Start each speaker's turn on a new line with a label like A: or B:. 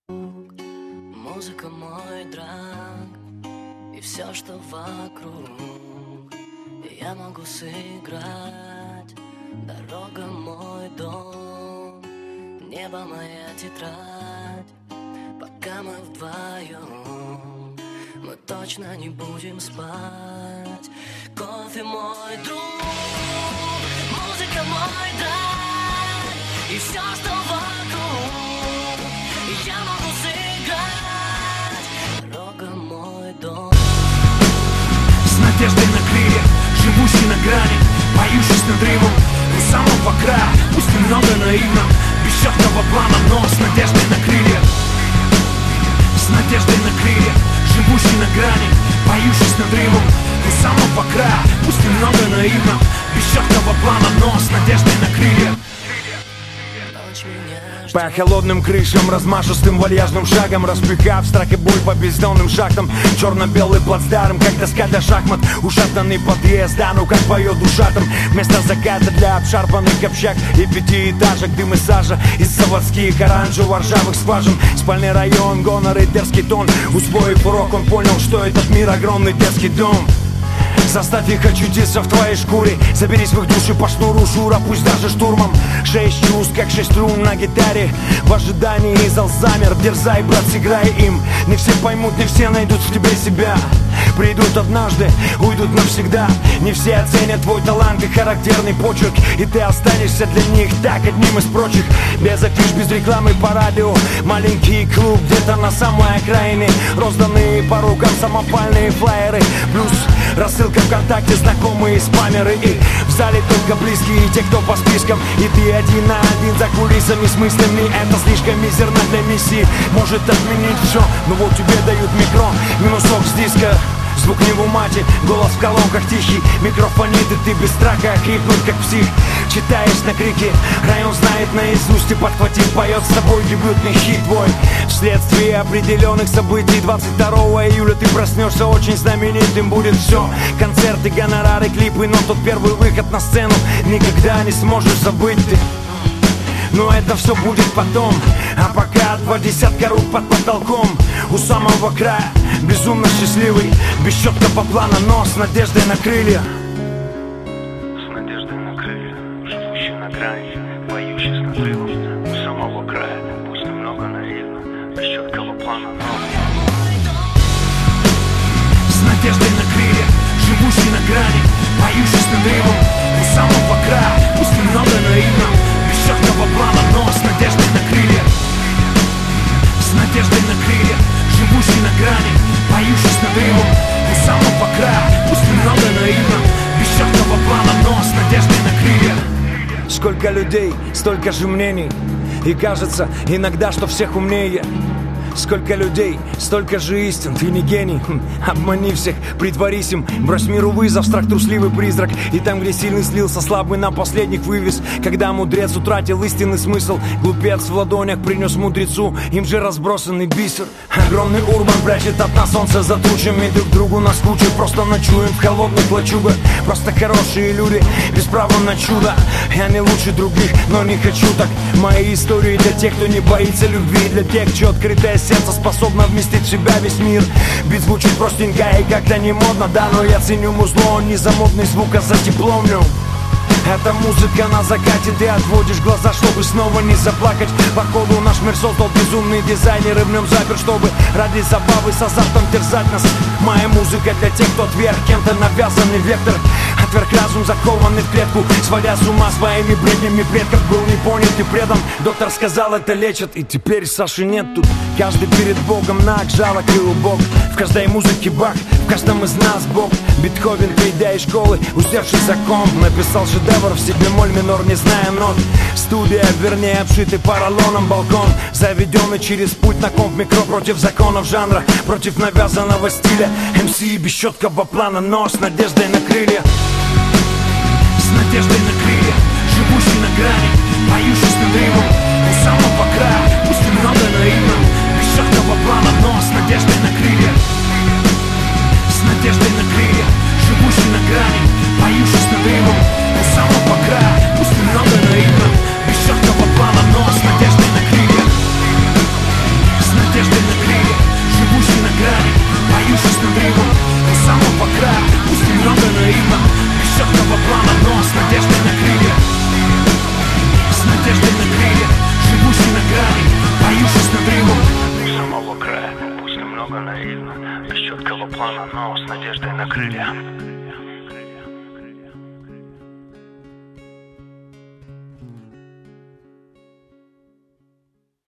A: Музыка мой драг, и все, что вокруг, я могу сыграть. Дорога мой дом, небо моя тетрадь. Пока мы вдвоем, мы точно не будем спать. Кофе мой друг, музыка мой драг, и все, что вокруг, я могу сыграть. Дорога мой дом.
B: С надеждой на крылья, живущий на грани, поющий с надрывом у самого края. Пусть немного наивно, без четкого плана, но с надеждой на крылья. С надеждой на крылья, живущий на грани, поющий с надрывом у самого края. Пусть немного наивно, без четкого плана, но с надеждой на крылья.
C: По холодным крышам, размашистым вальяжным шагом, распихав страх и боль по бездонным шахтам. Черно-белый плацдарм, как доска для шахмат. Ушатанный подъезд, да ну как поет душатом. Вместо заката для обшарпанных общак и пятиэтажек, дым и сажа из заводских оранжево-ржавых скважин. Спальный район, гонор и дерзкий тон. Усвоив урок, он понял, что этот мир огромный детский дом. Заставь их очутиться в твоей шкуре. Заберись в их души по шнуру шура, пусть даже штурмом. 6 чувств, как 6 струн на гитаре. В ожидании зал замер. Дерзай, брат, сыграй им. Не все поймут, не все найдут в тебе себя. Придут однажды, уйдут навсегда. Не все оценят твой талант и характерный почерк, и ты останешься для них так одним из прочих. Без афиш, без рекламы по радио. Маленький клуб где-то на самой окраине. Розданные по рукам самопальные флаеры. Плюс рассылка ВКонтакте, знакомые спамеры. И в зале только близкие, те, кто по спискам. И ты один на один за кулисами с мыслями. Это слишком мизерно для миссии. Может отменить все, но вот тебе дают микро. Минусок с диска. Звук не в умате, голос в колонках тихий. Микрофонит, и ты без страха хрипнуть как псих. Читаешь на крики, район знает наизусть. И подхватив, поет с собой дебютный хит твой. Вследствие определенных событий 22 июля ты проснешься очень знаменитым. Будет все, концерты, гонорары, клипы. Но тот первый выход на сцену никогда не сможешь забыть ты. Но это все будет потом. А пока 20 рук под потолком у самого края, безумно счастливый, без четкого плана, но с надеждой на крылья.
B: С надеждой на крылья, живущий на грани, поющий с надрывом у самого края. Пусть немного наивно, без четкого плана, но с надеждой на крылья, живущий на грани, поющий с надрывом у самого края. Пусть немного наивно, без четкого плана, но с надеждой на крылья. С надеждой на крылья, живущий на грани, поющий с надрывом у самого края. Пусть немного наивно, без четкого плана, но с надеждой на крылья.
C: Сколько людей, столько же мнений. И кажется иногда, что всех умнее. Сколько людей, столько же истин. Ты не гений, обмани всех, притворись им. Брось миру вызов, страх трусливый призрак. И там, где сильный слился, слабый на последних вывез. Когда мудрец утратил истинный смысл, глупец в ладонях принес мудрецу им же разбросанный бисер. Огромный урбан прячет от нас солнце за тучами. Друг другу наскучим, просто ночуем в холодных лачугах. Просто хорошие люди, без права на чудо. Я не лучше других, но не хочу так. Мои истории для тех, кто не боится любви. Для тех, чье открытое сердце способно вместить в себя весь мир. Бит звучит простенько и как-то не модно, да, но я ценю музло, он не за модный звук, а за тепло в нем. Эта музыка на закате, ты отводишь глаза, чтобы снова не заплакать. Походу наш мир создал безумный дизайнер, и в нем запер, чтобы ради забавы с азартом терзать нас. Моя музыка для тех, кто отверг кем-то навязанный вектор. Отверг разум, закованный в клетку, сводя с ума своими бреднями предков. Был не понят и предан, доктор сказал, это лечит. И теперь Саши нет тут, каждый перед Богом наг, жалок и убог. В каждой музыке Бах, в каждом из нас Бог. Бетховен, придя из школы, усевший за комп, написал шедевр в себе моль минор, не зная нот. Студия, вернее, обшитый поролоном балкон, заведенный через путь на комп микро. Против законов жанра, против навязанного стиля. МС без четкого плана, но с надеждой на крылья.
B: С надеждой на крылья, живущий на грани, поющий с надрывом у самого края. Пусть немного наивно, без четкого плана, но с надеждой на крылья. С надеждой на крылья, живущий на грани, поющий с надрывом у самого края. Пусть немного наивно, без четкого плана, но с надеждой на крылья. С
C: плана, но с надеждой на крылья.